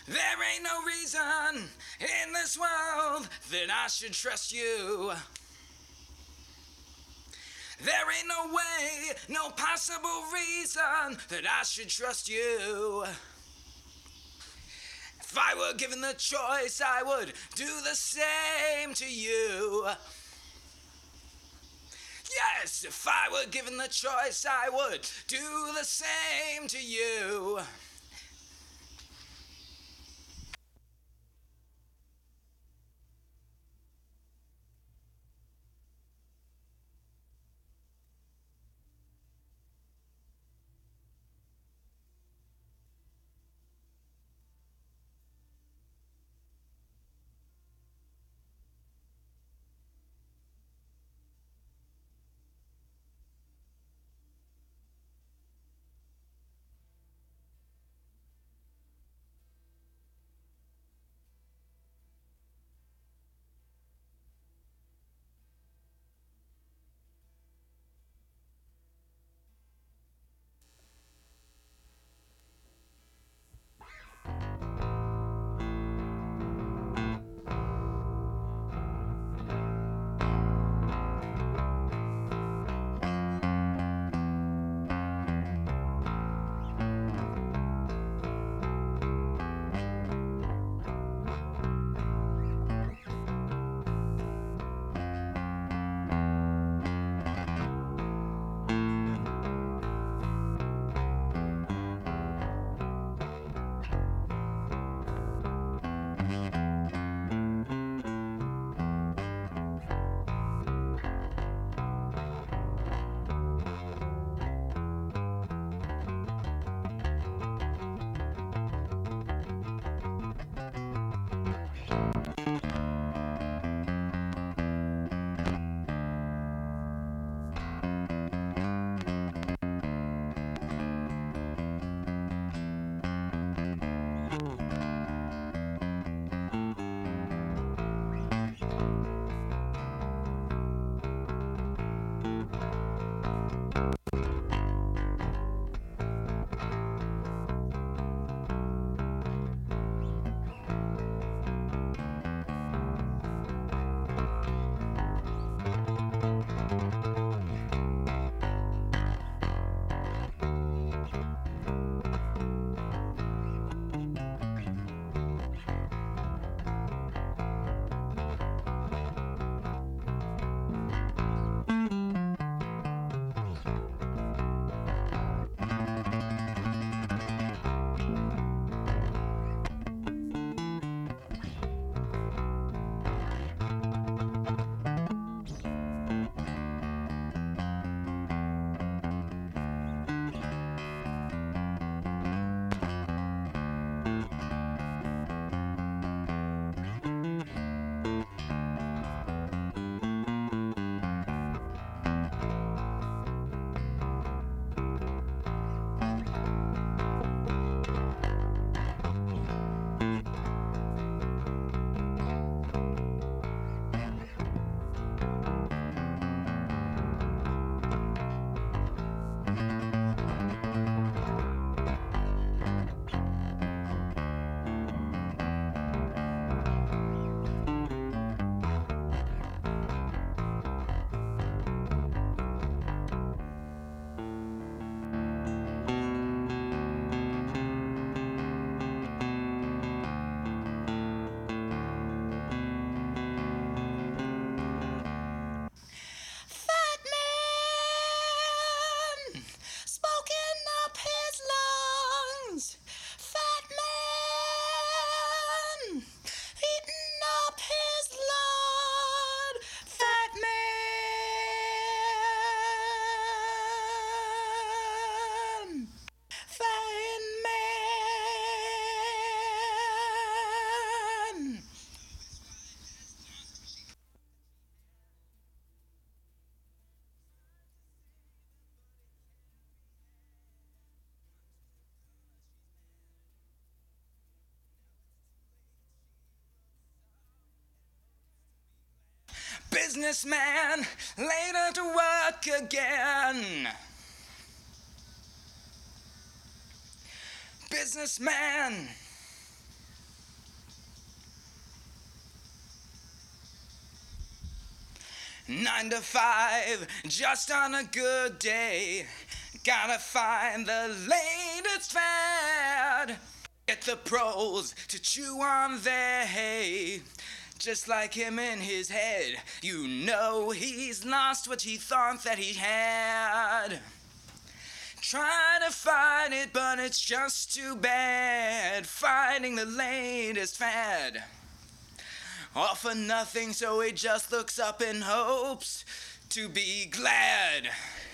There ain't no reason in this world that I should trust you. There ain't no way, no possible reason that I should trust you. If I were given the choice, I would do the same to you. Yes, if I were given the choice, I would do the same to you. Fat man, smoking up his lungs. Fat man, eating up his blood. Fat man, fat man. Businessman, later to work again. Businessman, 9 to 5, just on a good day. Gotta find the latest fad. Get the pros to chew on their hay. Just like him in his head, you know he's lost what he thought that he had. Trying to find it, but it's just too bad. Finding the latest fad. All for nothing, so he just looks up and hopes to be glad.